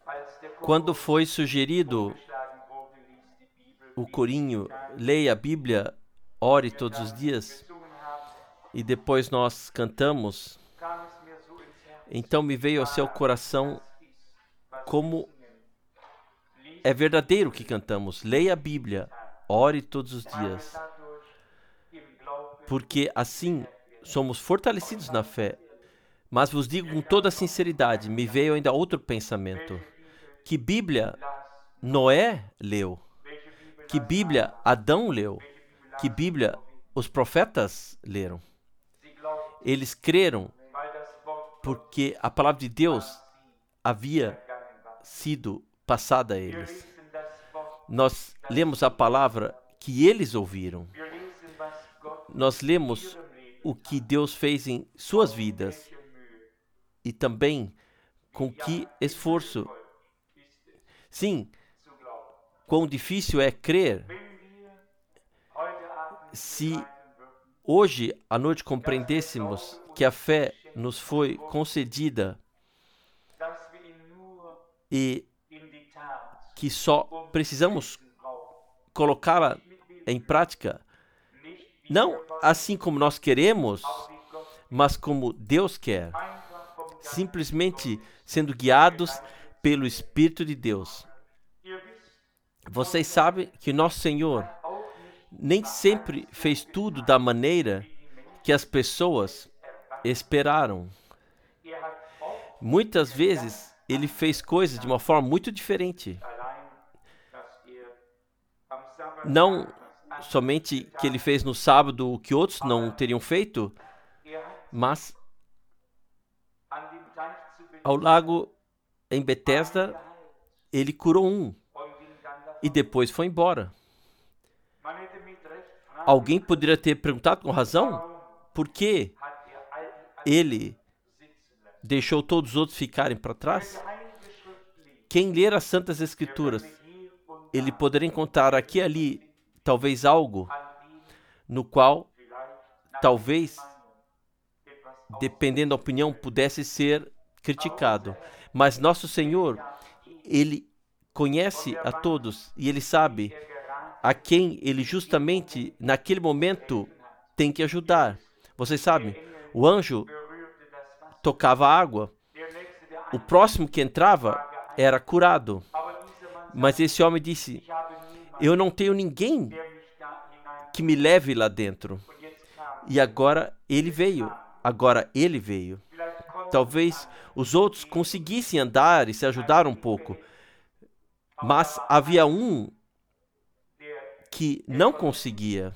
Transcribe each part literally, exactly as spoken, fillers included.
Quando foi sugerido o corinho, leia a Bíblia, ore todos os dias, e depois nós cantamos, então me veio ao seu coração como é verdadeiro o que cantamos. Leia a Bíblia, ore todos os dias, porque assim somos fortalecidos na fé. Mas vos digo com toda a sinceridade, me veio ainda outro pensamento. Que Bíblia Noé leu? Que Bíblia Adão leu? Que Bíblia os profetas leram? Eles creram porque a palavra de Deus havia sido passada a eles. Nós lemos a palavra que eles ouviram. Nós lemos o que Deus fez em suas vidas e também com que esforço. Sim, quão difícil é crer. Se hoje à noite compreendêssemos que a fé nos foi concedida e que só precisamos colocá-la em prática, não assim como nós queremos, mas como Deus quer, simplesmente sendo guiados pelo Espírito de Deus. Vocês sabem que nosso Senhor nem sempre fez tudo da maneira que as pessoas esperaram. Muitas vezes ele fez coisas de uma forma muito diferente. Não somente que ele fez no sábado o que outros não teriam feito, mas ao lago em Betesda ele curou um e depois foi embora. Alguém poderia ter perguntado com razão por que ele deixou todos os outros ficarem para trás. Quem ler as Santas Escrituras, ele poderia encontrar aqui e ali talvez algo no qual talvez, dependendo da opinião, pudesse ser criticado. Mas nosso Senhor, ele conhece a todos e ele sabe a quem ele justamente naquele momento tem que ajudar. Vocês sabem, o anjo tocava a água, o próximo que entrava era curado. Mas esse homem disse: eu não tenho ninguém que me leve lá dentro. E agora ele veio. Agora ele veio. Talvez os outros conseguissem andar e se ajudar um pouco, mas havia um que não conseguia.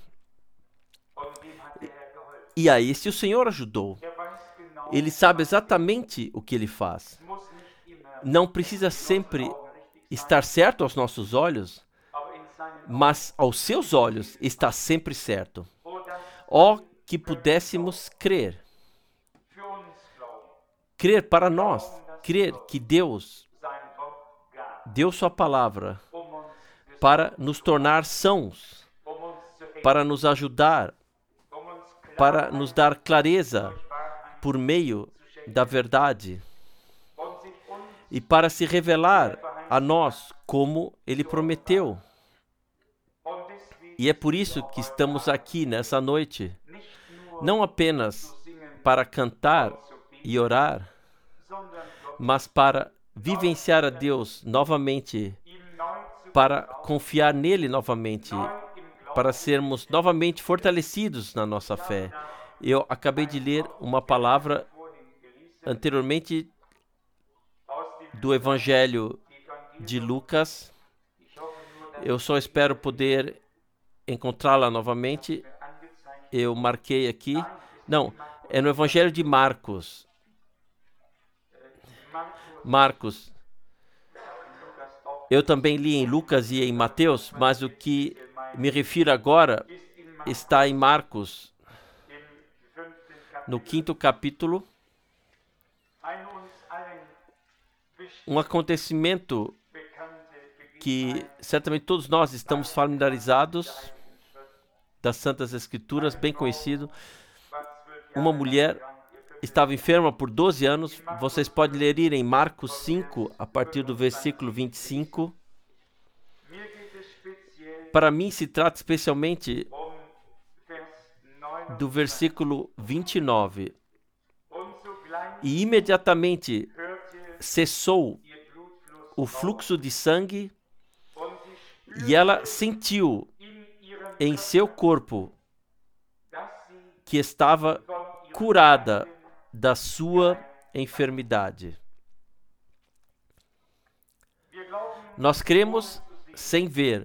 E a esse o Senhor ajudou. Ele sabe exatamente o que ele faz. Não precisa sempre estar certo aos nossos olhos, mas aos seus olhos está sempre certo. Ó, que pudéssemos crer. Crer para nós. Crer que Deus deu sua palavra para nos tornar sãos, para nos ajudar, para nos dar clareza por meio da verdade e para se revelar a nós como Ele prometeu. E é por isso que estamos aqui nessa noite, não apenas para cantar e orar, mas para vivenciar a Deus novamente, para confiar nele novamente, para sermos novamente fortalecidos na nossa fé. Eu acabei de ler uma palavra anteriormente do Evangelho de Lucas. Eu só espero poder encontrá-la novamente. Eu marquei aqui. Não, é no Evangelho de Marcos. Marcos. Eu também li em Lucas e em Mateus, mas o que me refiro agora está em Marcos, no quinto capítulo. Um acontecimento que certamente todos nós estamos familiarizados, das Santas Escrituras, bem conhecido. Uma mulher estava enferma por doze anos. Vocês podem ler em Marcos cinco, a partir do versículo vinte e cinco. Para mim, se trata especialmente do versículo vinte e nove. E imediatamente cessou o fluxo de sangue e ela sentiu em seu corpo que estava curada da sua enfermidade. Nós cremos sem ver,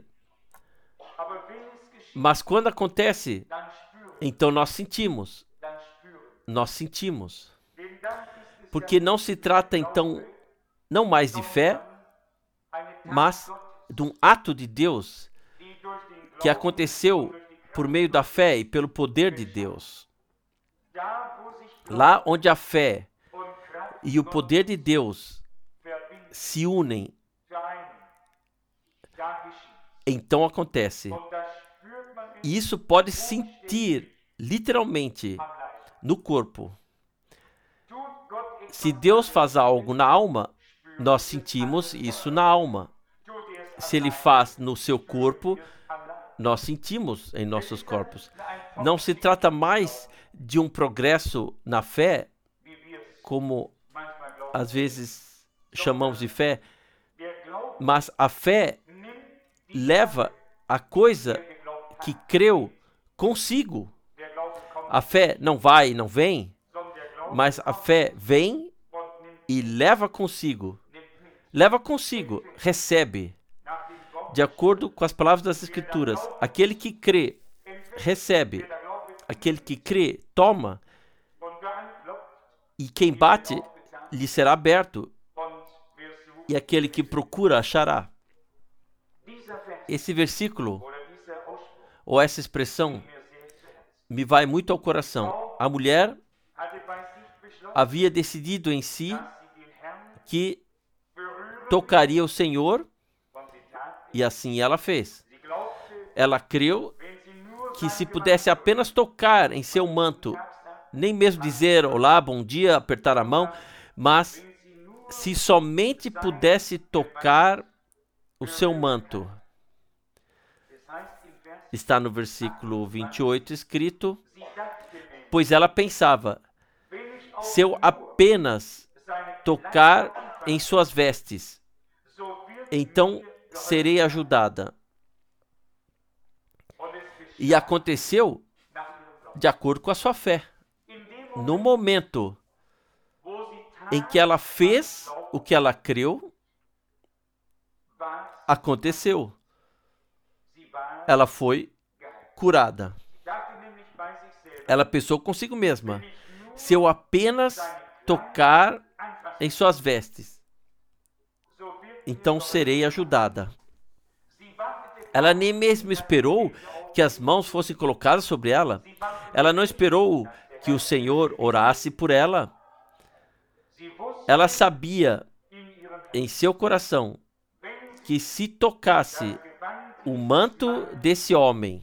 mas quando acontece, então nós sentimos, nós sentimos, porque não se trata então não mais de fé, mas de um ato de Deus que aconteceu por meio da fé e pelo poder de Deus. Lá onde a fé e o poder de Deus se unem, então acontece. E isso pode sentir literalmente no corpo. Se Deus faz algo na alma, nós sentimos isso na alma. Se Ele faz no seu corpo, nós sentimos em nossos corpos. Não se trata mais de um progresso na fé, como às vezes chamamos de fé, mas a fé leva a coisa que creu consigo. A fé não vai e não vem, mas a fé vem e leva consigo. Leva consigo, recebe. De acordo com as palavras das Escrituras, aquele que crê, recebe. Aquele que crê, toma. E quem bate, lhe será aberto. E aquele que procura, achará. Esse versículo, ou essa expressão, me vai muito ao coração. A mulher havia decidido em si que tocaria o Senhor, e assim ela fez. Ela creu que se pudesse apenas tocar em seu manto, nem mesmo dizer olá, bom dia, apertar a mão, mas se somente pudesse tocar o seu manto. Está no versículo vinte e oito escrito, pois ela pensava, se eu apenas tocar em suas vestes, então serei ajudada. E aconteceu de acordo com a sua fé. No momento em que ela fez o que ela creu, aconteceu. Ela foi curada. Ela pensou consigo mesma, se eu apenas tocar em suas vestes, então serei ajudada. Ela nem mesmo esperou que as mãos fossem colocadas sobre ela. Ela não esperou que o Senhor orasse por ela. Ela sabia em seu coração que se tocasse o manto desse homem,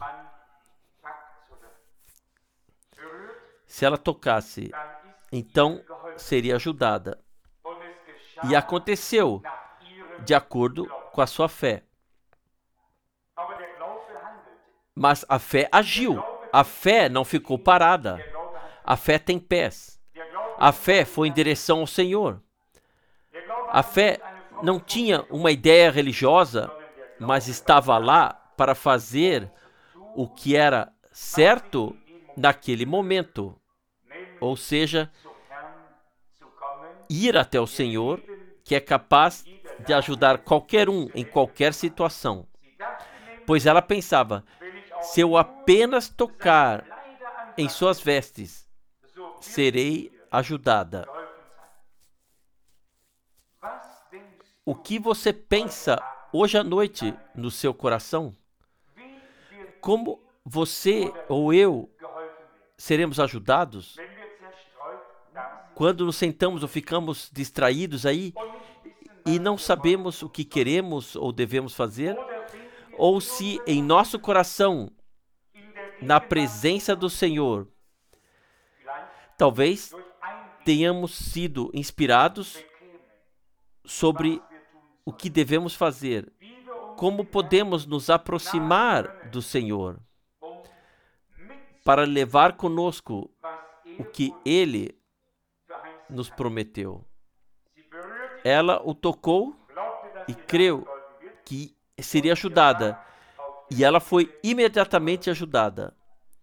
se ela tocasse, então seria ajudada. E aconteceu de acordo com a sua fé. Mas a fé agiu. A fé não ficou parada. A fé tem pés. A fé foi em direção ao Senhor. A fé não tinha uma ideia religiosa, mas estava lá para fazer o que era certo naquele momento. Ou seja, ir até o Senhor, que é capaz de ajudar qualquer um em qualquer situação. Pois ela pensava, se eu apenas tocar em suas vestes, serei ajudada. O que você pensa hoje à noite no seu coração? Como você ou eu seremos ajudados quando nos sentamos ou ficamos distraídos aí e não sabemos o que queremos ou devemos fazer? Ou se em nosso coração, na presença do Senhor, talvez tenhamos sido inspirados sobre o que devemos fazer, como podemos nos aproximar do Senhor para levar conosco o que Ele nos prometeu. Ela o tocou e creu que seria ajudada, e ela foi imediatamente ajudada.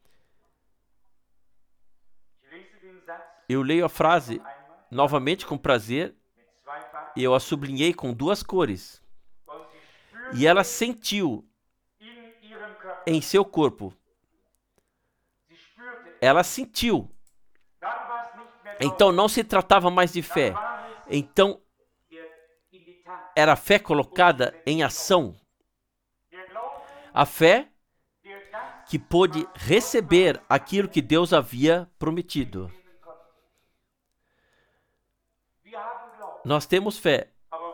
Eu leio a frase novamente com prazer, e eu a sublinhei com duas cores. E ela sentiu em seu corpo. Ela sentiu. Então não se tratava mais de fé. Então era a fé colocada em ação. A fé que pôde receber aquilo que Deus havia prometido. Nós temos fé.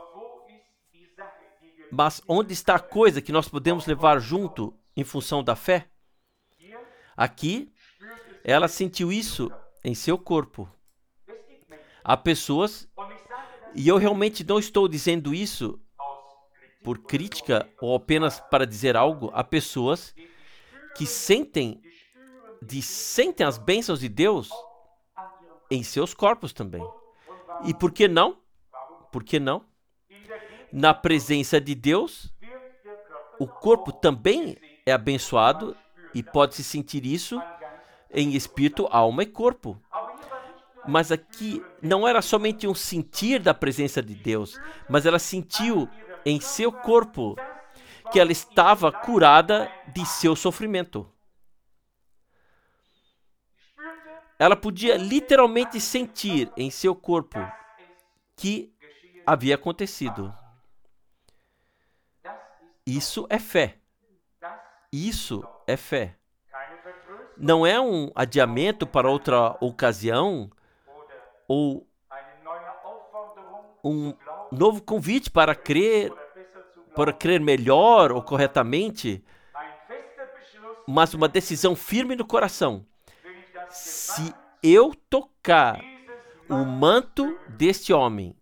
Mas onde está a coisa que nós podemos levar junto em função da fé? Aqui, ela sentiu isso em seu corpo. Há pessoas, e eu realmente não estou dizendo isso por crítica ou apenas para dizer algo, há pessoas que sentem, de, sentem as bênçãos de Deus em seus corpos também. E por que não? Por que não? Na presença de Deus, o corpo também é abençoado e pode-se sentir isso em espírito, alma e corpo. Mas aqui não era somente um sentir da presença de Deus, mas ela sentiu em seu corpo que ela estava curada de seu sofrimento. Ela podia literalmente sentir em seu corpo que havia acontecido. Isso é fé. Isso é fé. Não é um adiamento para outra ocasião ou um novo convite para crer, para crer melhor ou corretamente, mas uma decisão firme no coração. Se eu tocar o manto deste homem,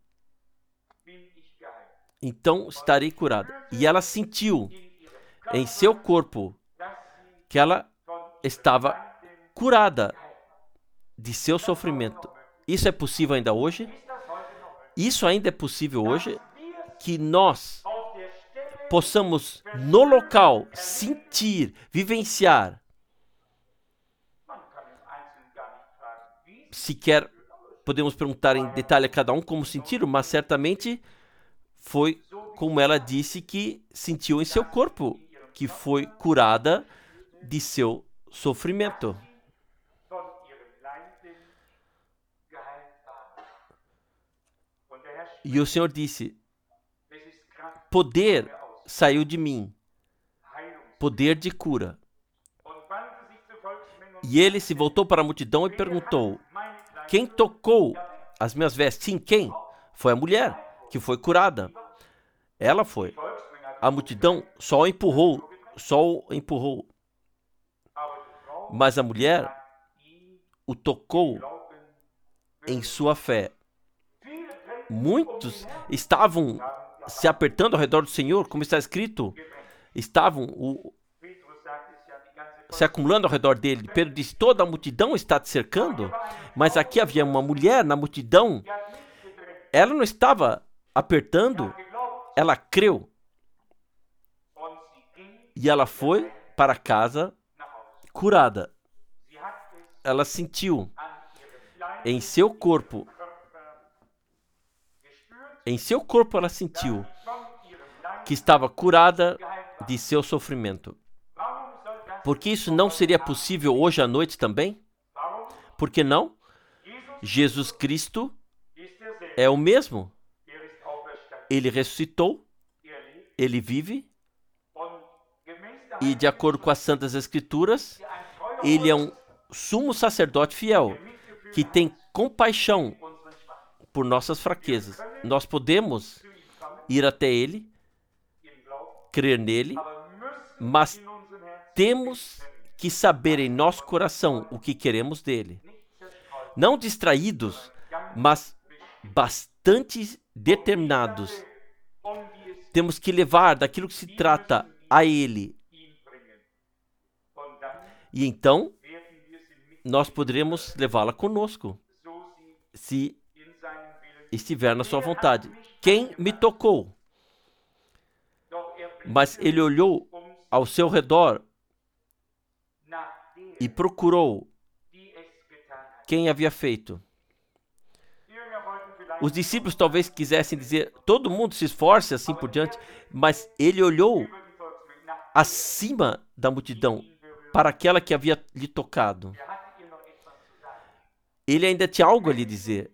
então estarei curada. E ela sentiu em seu corpo que ela estava curada de seu sofrimento. Isso é possível ainda hoje? Isso ainda é possível hoje? Que nós possamos, no local, sentir, vivenciar. Sequer podemos perguntar em detalhe a cada um como sentiram, mas certamente foi como ela disse que sentiu em seu corpo, que foi curada de seu sofrimento. E o Senhor disse, poder saiu de mim, poder de cura. E ele se voltou para a multidão e perguntou, quem tocou as minhas vestes? Sim, quem? Foi a mulher que foi curada. Ela foi. A multidão só o empurrou, só o empurrou. Mas a mulher o tocou em sua fé. Muitos estavam se apertando ao redor do Senhor, como está escrito, estavam o, se acumulando ao redor dele. Pedro disse, toda a multidão está te cercando, mas aqui havia uma mulher na multidão. Ela não estava apertando, ela creu. E ela foi para casa curada. Ela sentiu em seu corpo, em seu corpo ela sentiu que estava curada de seu sofrimento. Porque isso não seria possível hoje à noite também? Por que não? Jesus Cristo é o mesmo. Ele ressuscitou, ele vive, e de acordo com as Santas Escrituras, ele é um sumo sacerdote fiel, que tem compaixão por nossas fraquezas. Nós podemos ir até ele, crer nele, mas temos que saber em nosso coração o que queremos dele. Não distraídos mas bastante determinados. Temos que levar daquilo que se trata a Ele. E então, nós poderemos levá-la conosco, se estiver na sua vontade. Quem me tocou? Mas ele olhou ao seu redor e procurou quem havia feito. Os discípulos talvez quisessem dizer, todo mundo se esforce, assim por diante, mas ele olhou acima da multidão para aquela que havia lhe tocado. Ele ainda tinha algo a lhe dizer.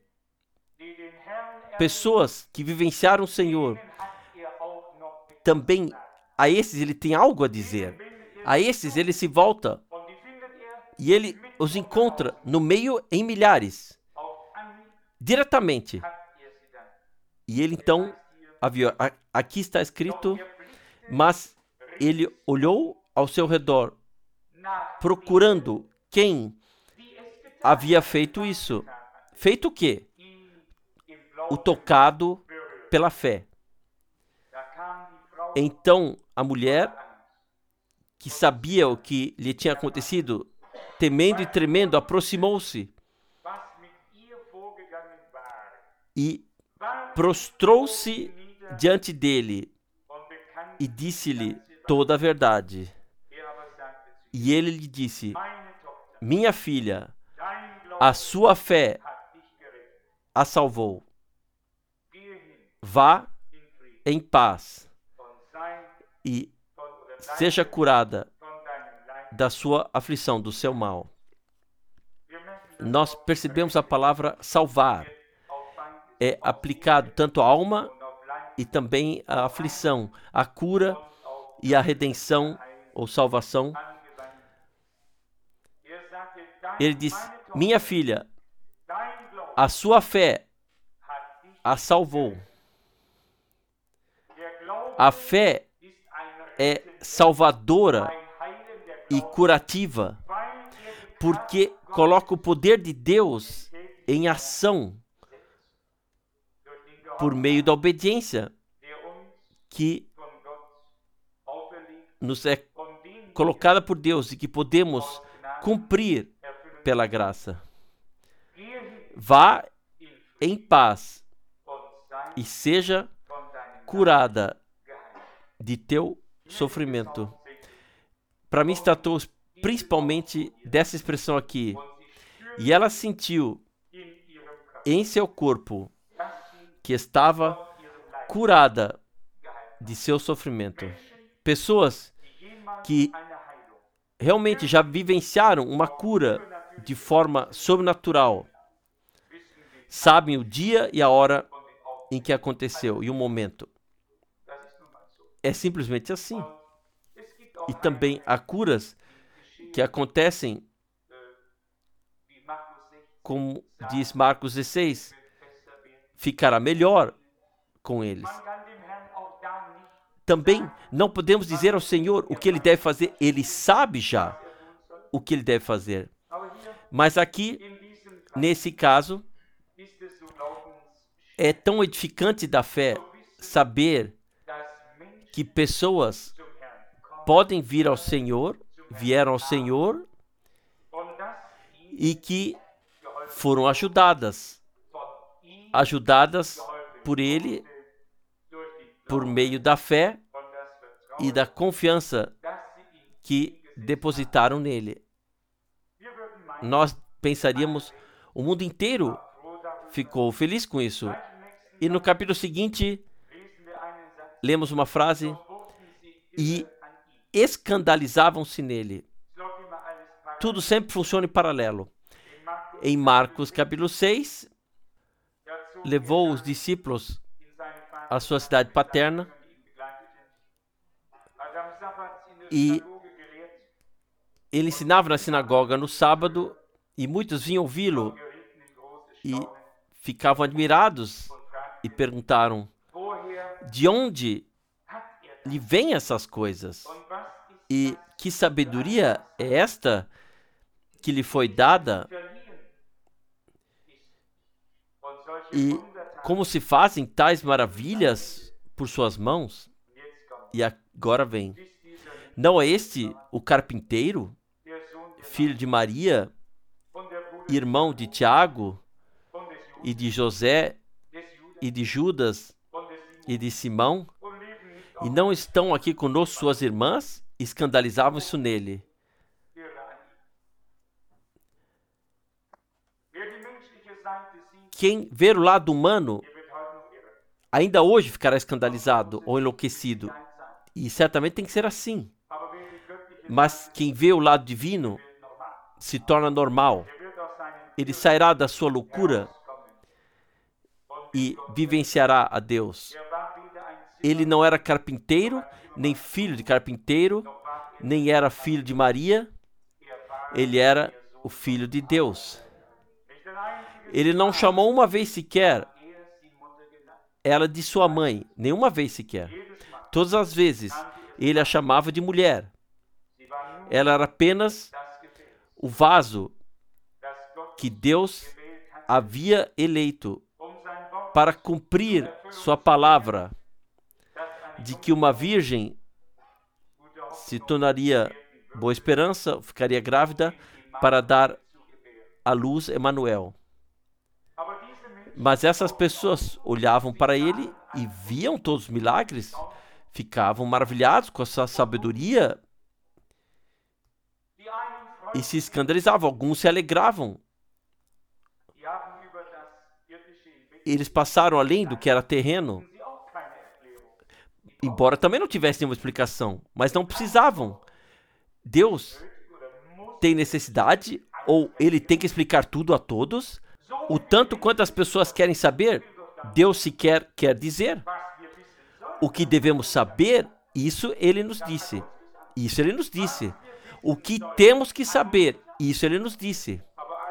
Pessoas que vivenciaram o Senhor, também a esses ele tem algo a dizer. A esses ele se volta e ele os encontra no meio em milhares, diretamente. E ele então, havia, aqui está escrito, mas ele olhou ao seu redor, procurando quem havia feito isso. Feito o quê? O tocado pela fé. Então a mulher, que sabia o que lhe tinha acontecido, temendo e tremendo, aproximou-se e prostrou-se diante dele e disse-lhe toda a verdade. E ele lhe disse, minha filha, a sua fé a salvou. Vá em paz e seja curada da sua aflição, do seu mal. Nós percebemos a palavra salvar. É aplicado tanto à alma e também à aflição, à cura e à redenção ou salvação. Ele diz, minha filha, a sua fé a salvou. A fé é salvadora e curativa, porque coloca o poder de Deus em ação por meio da obediência que nos é colocada por Deus e que podemos cumprir pela graça. Vá em paz e seja curada de teu sofrimento. Para mim, se tratou principalmente dessa expressão aqui. E ela sentiu em seu corpo que estava curada de seu sofrimento. Pessoas que realmente já vivenciaram uma cura de forma sobrenatural sabem o dia e a hora em que aconteceu e o momento. É simplesmente assim. E também há curas que acontecem, como diz Marcos dezesseis, ficará melhor com eles. Também não podemos dizer ao Senhor o que Ele deve fazer. Ele sabe já o que Ele deve fazer. Mas aqui, nesse caso, é tão edificante da fé saber que pessoas podem vir ao Senhor, vieram ao Senhor e que foram ajudadas, ajudadas por Ele, por meio da fé e da confiança que depositaram nele. Nós pensaríamos, o mundo inteiro ficou feliz com isso. E no capítulo seguinte, lemos uma frase, e escandalizavam-se nele. Tudo sempre funciona em paralelo. Em Marcos capítulo seis, levou os discípulos à sua cidade paterna e ele ensinava na sinagoga no sábado e muitos vinham ouvi-lo e ficavam admirados e perguntaram, de onde lhe vêm essas coisas? E que sabedoria é esta que lhe foi dada? E como se fazem tais maravilhas por suas mãos? E agora vem. Não é este o carpinteiro, filho de Maria, irmão de Tiago, e de José, e de Judas, e de Simão? E não estão aqui conosco suas irmãs? Escandalizavam-se nele. Quem ver o lado humano, ainda hoje ficará escandalizado ou enlouquecido. E certamente tem que ser assim. Mas quem vê o lado divino se torna normal. Ele sairá da sua loucura e vivenciará a Deus. Ele não era carpinteiro, nem filho de carpinteiro, nem era filho de Maria. Ele era o filho de Deus. Ele não chamou uma vez sequer ela de sua mãe, nenhuma vez sequer. Todas as vezes ele a chamava de mulher. Ela era apenas o vaso que Deus havia eleito para cumprir sua palavra de que uma virgem se tornaria boa esperança, ficaria grávida para dar à luz Emanuel. Mas essas pessoas olhavam para ele e viam todos os milagres, ficavam maravilhados com a sua sabedoria e se escandalizavam. Alguns se alegravam. Eles passaram além do que era terreno, embora também não tivessem nenhuma explicação, mas não precisavam. Deus tem necessidade, ou ele tem que explicar tudo a todos? O tanto quanto as pessoas querem saber, Deus sequer quer dizer. O que devemos saber, isso ele nos disse. Isso ele nos disse. O que temos que saber, isso ele nos disse.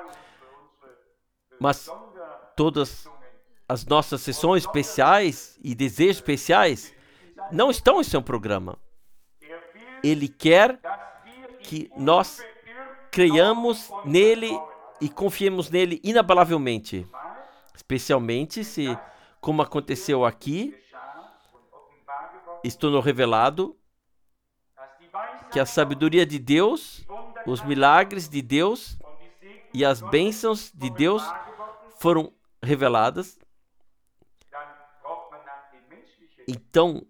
Mas todas as nossas sessões especiais e desejos especiais não estão em seu programa. Ele quer que nós creiamos nele e confiemos nele inabalavelmente. Especialmente se, como aconteceu aqui, estou revelado que a sabedoria de Deus, os milagres de Deus e as bênçãos de Deus foram reveladas. Então,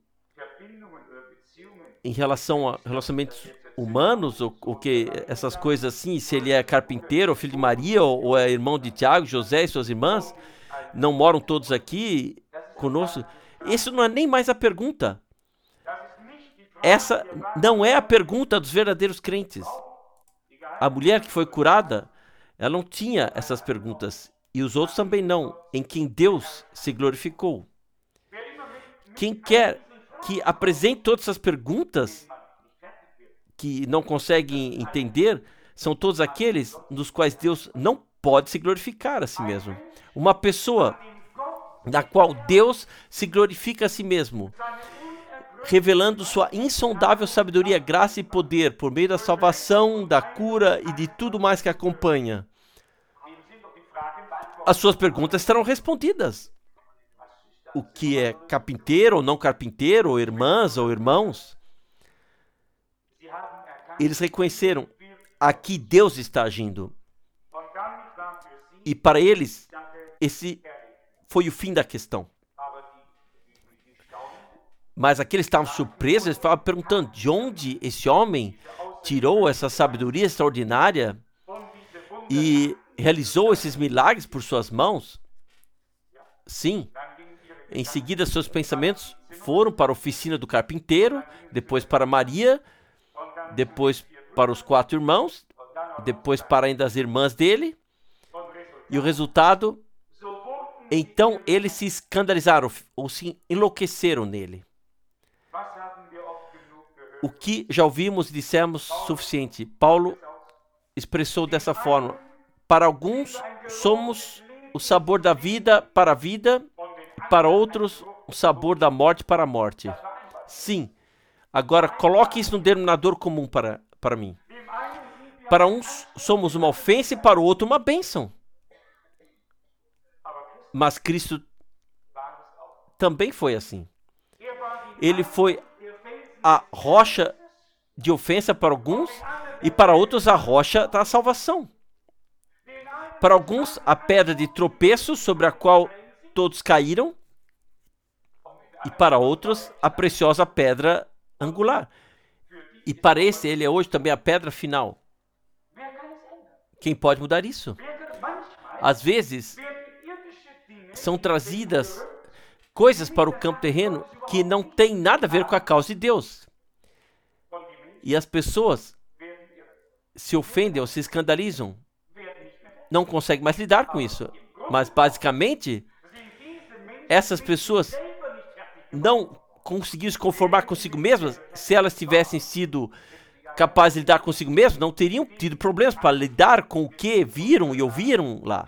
em relação a relacionamentos humanos, ou, ou que essas coisas assim, se ele é carpinteiro, ou filho de Maria, ou, ou é irmão de Tiago, José e suas irmãs, não moram todos aqui conosco? Isso não é nem mais a pergunta. Essa não é a pergunta dos verdadeiros crentes. A mulher que foi curada, ela não tinha essas perguntas. E os outros também não, em quem Deus se glorificou. Quem quer que apresente todas essas perguntas que não conseguem entender, são todos aqueles nos quais Deus não pode se glorificar a si mesmo. Uma pessoa da qual Deus se glorifica a si mesmo, revelando sua insondável sabedoria, graça e poder por meio da salvação, da cura e de tudo mais que acompanha. As suas perguntas serão respondidas. O que é carpinteiro ou não carpinteiro, ou irmãs ou irmãos? Eles reconheceram, aqui Deus está agindo. E para eles, esse foi o fim da questão. Mas aqueles estavam surpresos, eles estavam perguntando de onde esse homem tirou essa sabedoria extraordinária e realizou esses milagres por suas mãos. Sim. Em seguida, seus pensamentos foram para a oficina do carpinteiro, depois para Maria, depois para os quatro irmãos, depois para ainda as irmãs dele. E o resultado, então eles se escandalizaram ou se enlouqueceram nele. O que já ouvimos e dissemos suficiente. Paulo expressou dessa forma: para alguns somos o sabor da vida para a vida, para outros o sabor da morte para a morte. Sim. Agora coloque isso no denominador comum para, para mim. Para uns somos uma ofensa e para o outro uma bênção. Mas Cristo também foi assim. Ele foi a rocha de ofensa para alguns e para outros a rocha da salvação. Para alguns, a pedra de tropeço sobre a qual todos caíram, e para outros, a preciosa pedra angular. E para esse, ele é hoje também a pedra final. Quem pode mudar isso? Às vezes, são trazidas coisas para o campo terreno que não tem nada a ver com a causa de Deus. E as pessoas se ofendem ou se escandalizam. Não conseguem mais lidar com isso. Mas, basicamente, essas pessoas não conseguiram se conformar consigo mesmas. Se elas tivessem sido capazes de lidar consigo mesmas, não teriam tido problemas para lidar com o que viram e ouviram lá.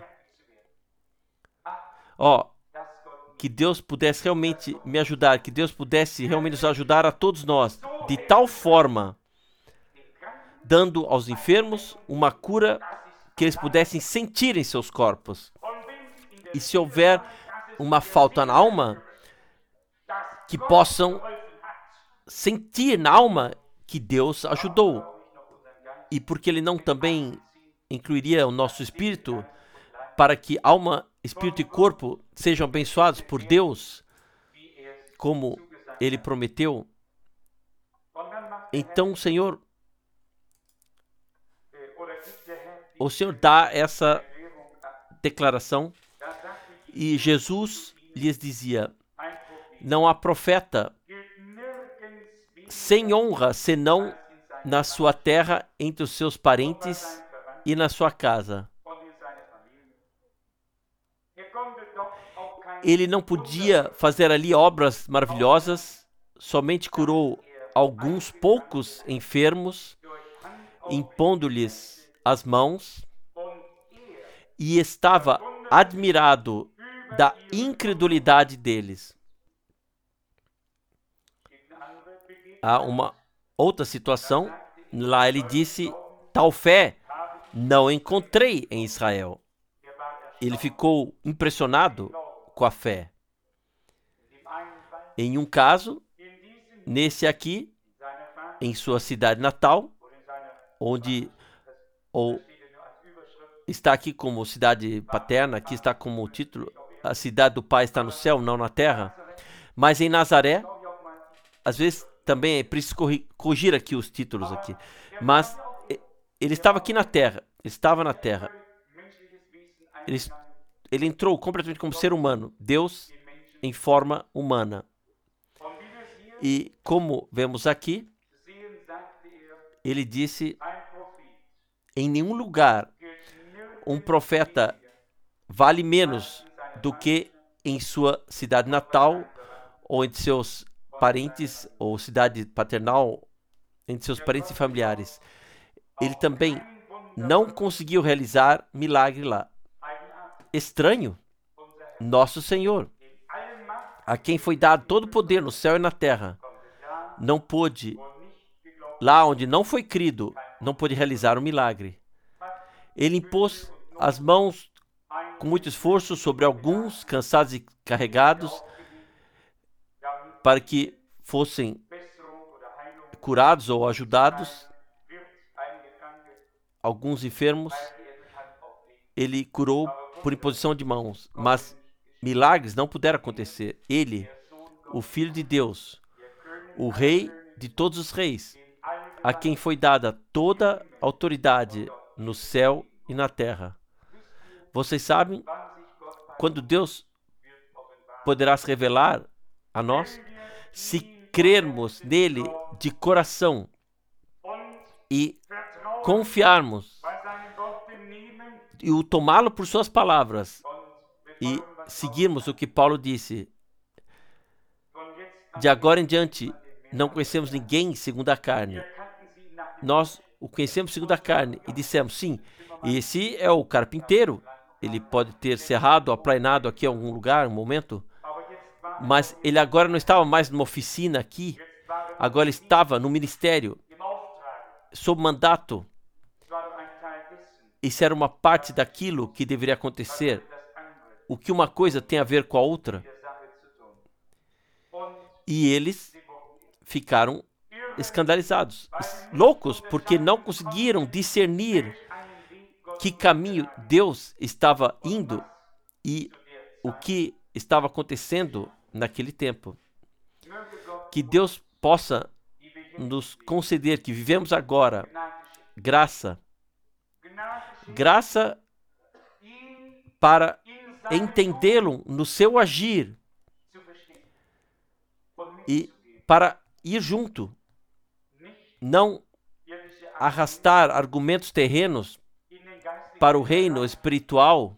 Ó, que Deus pudesse realmente me ajudar, que Deus pudesse realmente nos ajudar a todos nós, de tal forma, dando aos enfermos uma cura que eles pudessem sentir em seus corpos. E se houver uma falta na alma, que possam sentir na alma que Deus ajudou. E porque Ele não também incluiria o nosso espírito, para que alma, espírito e corpo sejam abençoados por Deus, como Ele prometeu. Então, o Senhor, o Senhor dá essa declaração e Jesus lhes dizia: não há profeta sem honra, senão na sua terra, entre os seus parentes e na sua casa. Ele não podia fazer ali obras maravilhosas, somente curou alguns poucos enfermos, impondo-lhes as mãos, e estava admirado da incredulidade deles. Há uma outra situação, lá ele disse: tal fé não encontrei em Israel. Ele ficou impressionado com a fé. Em um caso, nesse aqui, em sua cidade natal, onde ou está aqui como cidade paterna, aqui está como título, a cidade do Pai está no céu, não na terra. Mas em Nazaré, às vezes também é preciso corrigir aqui os títulos aqui. Mas ele estava aqui na terra, estava na terra. Ele, ele entrou completamente como ser humano, Deus em forma humana. E como vemos aqui, ele disse: em nenhum lugar um profeta vale menos do que em sua cidade natal, ou entre seus parentes, ou cidade paternal, entre seus parentes e familiares. Ele também não conseguiu realizar milagre lá. Estranho, nosso Senhor, a quem foi dado todo o poder no céu e na terra, não pôde, lá onde não foi crido, não pôde realizar um milagre. Ele impôs as mãos com muito esforço sobre alguns cansados e carregados, para que fossem curados ou ajudados. Alguns enfermos ele curou por imposição de mãos, mas milagres não puderam acontecer. Ele, o Filho de Deus, o Rei de todos os reis, a quem foi dada toda a autoridade no céu e na terra. Vocês sabem quando Deus poderá se revelar a nós? Se crermos nele de coração e confiarmos e o tomá-lo por suas palavras e seguirmos o que Paulo disse: de agora em diante não conhecemos ninguém segundo a carne. Nós o conhecemos segundo a carne e dissemos: sim, esse é o carpinteiro. Ele pode ter cerrado, aplainado aqui em algum lugar, um momento, mas ele agora não estava mais numa oficina aqui, agora ele estava no ministério, sob mandato. Isso era uma parte daquilo que deveria acontecer o que uma coisa tem a ver com a outra. E eles ficaram escandalizados, loucos, porque não conseguiram discernir que caminho Deus estava indo e o que estava acontecendo naquele tempo. Que Deus possa nos conceder que vivemos agora graça, graça para entendê-lo no seu agir e para ir junto, não arrastar argumentos terrenos para o reino espiritual,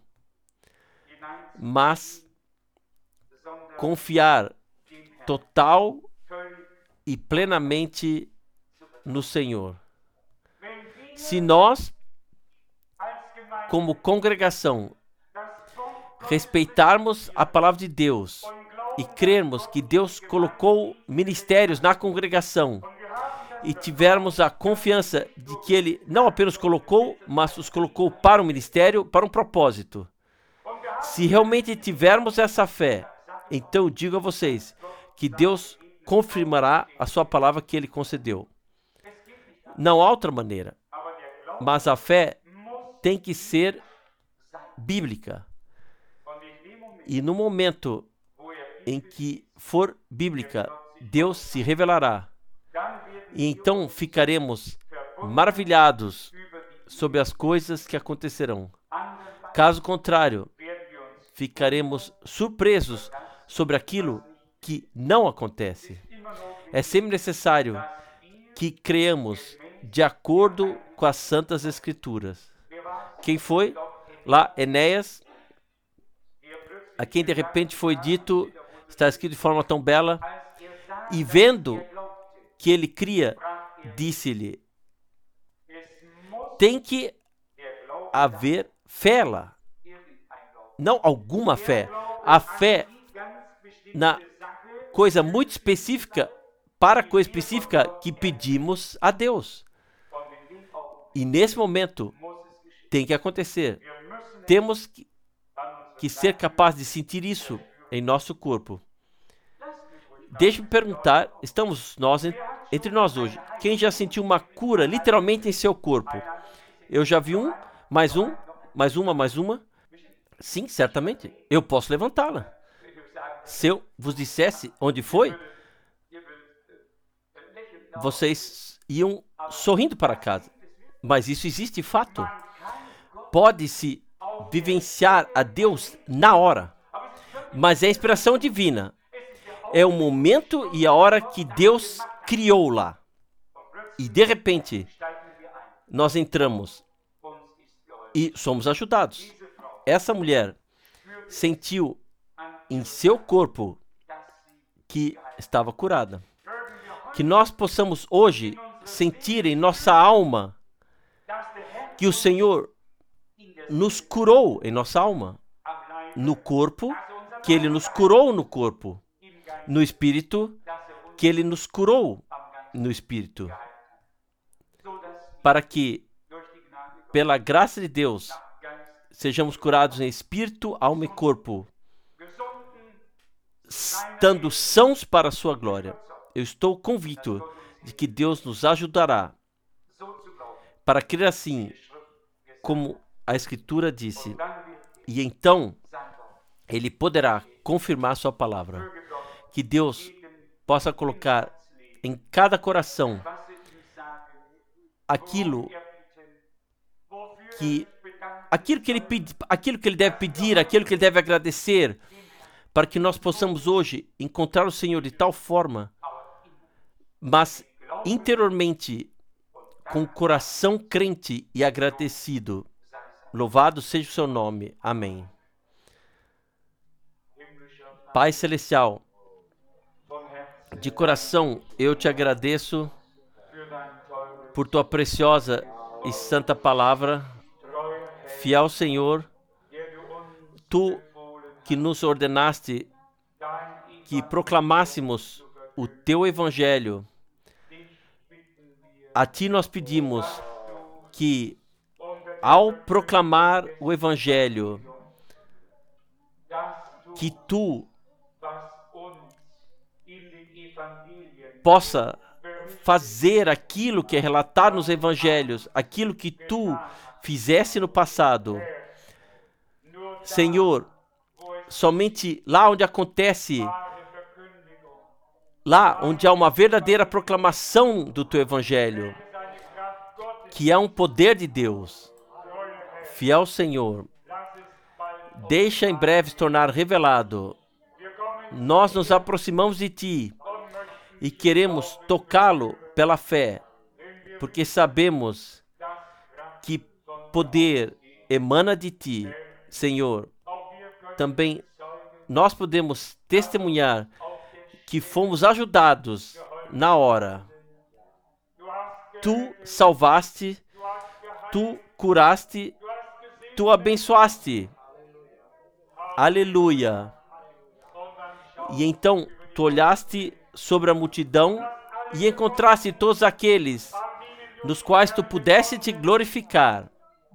mas confiar total e plenamente no Senhor. Se nós, como congregação, respeitarmos a palavra de Deus e crermos que Deus colocou ministérios na congregação e tivermos a confiança de que Ele não apenas colocou, mas os colocou para um ministério, para um propósito. Se realmente tivermos essa fé, então eu digo a vocês que Deus confirmará a sua palavra que Ele concedeu. Não há outra maneira, mas a fé tem que ser bíblica. E no momento em que for bíblica, Deus se revelará. E então ficaremos maravilhados sobre as coisas que acontecerão. Caso contrário, ficaremos surpresos sobre aquilo que não acontece. É sempre necessário que creamos de acordo com as Santas Escrituras. Quem foi? Lá, Enéas, a quem de repente foi dito, está escrito de forma tão bela, e vendo que ele cria, disse-lhe, tem que haver fé lá. Não alguma fé. A fé na coisa muito específica, para a coisa específica que pedimos a Deus. E nesse momento tem que acontecer. Temos que, que ser capazes de sentir isso em nosso corpo. Deixe-me perguntar, estamos nós entre nós hoje. Quem já sentiu uma cura literalmente em seu corpo? Eu já vi um, mais um, mais uma, mais uma. Sim, certamente. Eu posso levantá-la. Se eu vos dissesse onde foi, vocês iam sorrindo para casa. Mas isso existe de fato. Pode-se vivenciar a Deus na hora. Mas é a inspiração divina. É o momento e a hora que Deus criou lá. E de repente, nós entramos e somos ajudados. Essa mulher sentiu em seu corpo que estava curada. Que nós possamos hoje sentir em nossa alma que o Senhor nos curou em nossa alma, no corpo, que Ele nos curou no corpo, no espírito, que Ele nos curou no espírito, para que, pela graça de Deus, sejamos curados em espírito, alma e corpo, estando sãos para a sua glória. Eu estou convicto de que Deus nos ajudará para crer assim, como a Escritura disse, e então Ele poderá confirmar sua palavra. Que Deus possa colocar em cada coração aquilo que aquilo que ele pedi, aquilo que ele deve pedir, aquilo que ele deve agradecer, para que nós possamos hoje encontrar o Senhor de tal forma, mas interiormente com o coração crente e agradecido. Louvado seja o seu nome. Amém. Pai Celestial, de coração eu te agradeço por tua preciosa e santa palavra. Fiel Senhor, tu que nos ordenaste que proclamássemos o teu evangelho, a ti nós pedimos que, ao proclamar o evangelho, que Tu possa fazer aquilo que é relatado nos evangelhos, aquilo que Tu fizesse no passado. Senhor, somente lá onde acontece, lá onde há uma verdadeira proclamação do Teu evangelho, que é um poder de Deus, fiel Senhor, deixa em breve se tornar revelado. Nós nos aproximamos de Ti e queremos tocá-lo pela fé, porque sabemos que poder emana de Ti, Senhor. Também nós podemos testemunhar que fomos ajudados na hora. Tu salvaste, Tu curaste, Tu abençoaste. Aleluia. E então Tu olhaste sobre a multidão e encontraste todos aqueles nos quais Tu pudesse Te glorificar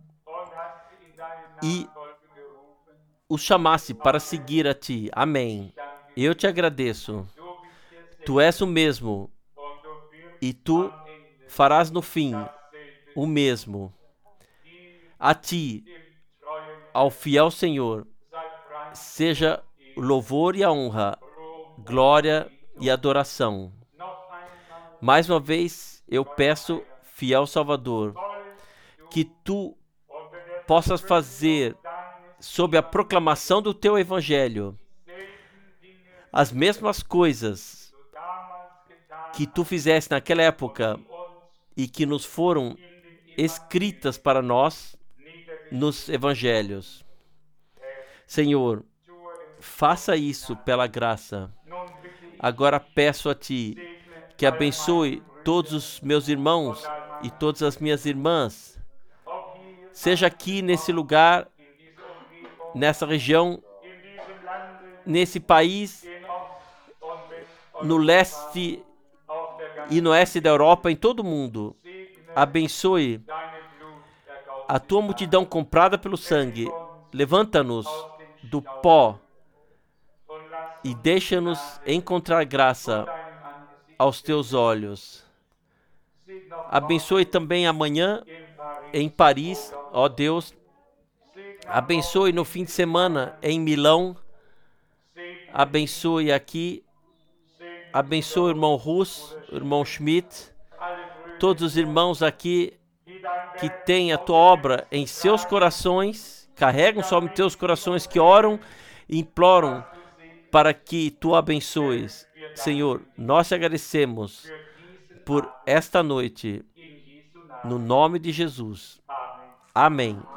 e os chamasse para seguir a Ti. Amém. Eu Te agradeço. Tu és o mesmo e Tu farás no fim o mesmo. A Ti, ao fiel Senhor, seja o louvor e a honra, glória e adoração. Mais uma vez, eu peço, fiel Salvador, que Tu possas fazer, sob a proclamação do Teu Evangelho, as mesmas coisas que Tu fizeste naquela época e que nos foram escritas para nós nos Evangelhos. Senhor, faça isso pela graça. Agora peço a Ti que abençoe todos os meus irmãos e todas as minhas irmãs, seja aqui nesse lugar, nessa região, nesse país, no leste e no oeste da Europa, em todo o mundo. Abençoe a Tua multidão comprada pelo sangue. Levanta-nos do pó e deixa-nos encontrar graça aos Teus olhos. Abençoe também amanhã em Paris, ó Deus. Abençoe no fim de semana em Milão. Abençoe aqui. Abençoe o irmão Russ, o irmão Schmidt, todos os irmãos aqui que têm a Tua obra em seus corações, carregam sobre teus corações, que oram e imploram para que Tu abençoes. Senhor, nós Te agradecemos por esta noite, no nome de Jesus. Amém.